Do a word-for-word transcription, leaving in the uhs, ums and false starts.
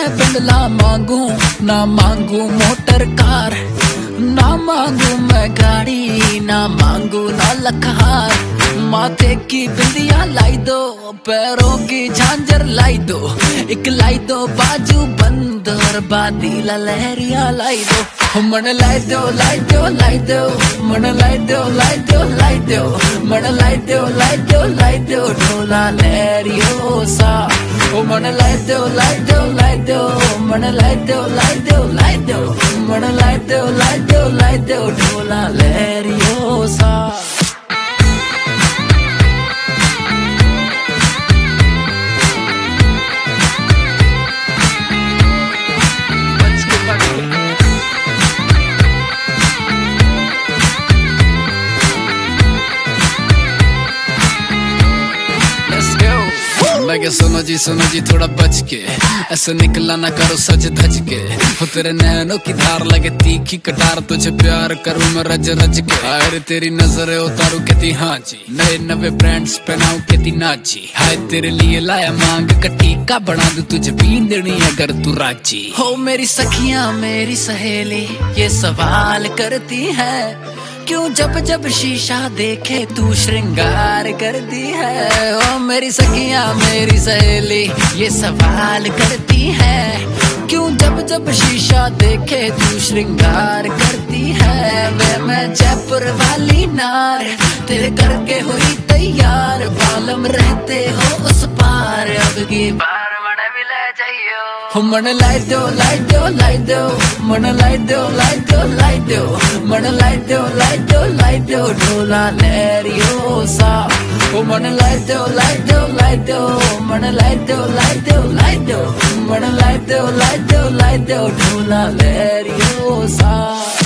मैं बंगला मांगू ना मांगू मोटर कार, ना मांगू मैं गाड़ी, ना मांगू ना लखार। माथे की बिंदिया लाई दो, पैरों की झांझर लाई दो, एक लाई दो बाजू बंद और बादीला लहरिया लाई दो। मन लाई दो लाई दो लाई दो, मन लाई दो लाई दो लाई दो, मन लाई दो लाई दो लाई दो, ढोला लहरियो सा। ओ मन लाई दो लाई दो लाई दो, मन लाई दो लाई दो लाई दो, मन लाई दो लाई दो लाई दो, ढोला लहरियो सा। मैं क्या सुनो जी सुनो जी थोड़ा बच के, ऐसे निकला ना करो सज धज के। हो तेरे नैनों की धार लगे तीखी कटार, तुझे प्यार करूं मैं रज रज के। अरे तेरी नजरें उतारू कहती हाँ जी, नए नवे ब्रांड्स पहनाऊं कहती ना जी। हाय तेरे लिए लाया मांग कटी का, बना दूं तुझे बींदनी अगर तू राजी हो। मेरी सखियां मेरी सहेली ये सवाल करती है, क्यों जब जब शीशा देखे तू श्रृंगार करती है। ओ मेरी सखियां मेरी सहेली ये सवाल करती है, क्यों जब जब शीशा देखे तू श्रृंगार करती है। वे मैं जयपुर वाली नार तेरे करके हुई तैयार, बालम रहते हो उस पार, अब की बार मन भी ले जाइयो। हो मन लाई दो लाई दो लाई दो, मन लाई दो लाई दो लाई दो, मन लाई दो लाई दो लाई दो, ढोला लहरियो सा। ओ मन लाई दो लाई दो लाई दो, मन लाई दो लाई दो लाई दो, मन लाई दो लाई दो लाई दो, ढोला लहरियो सा।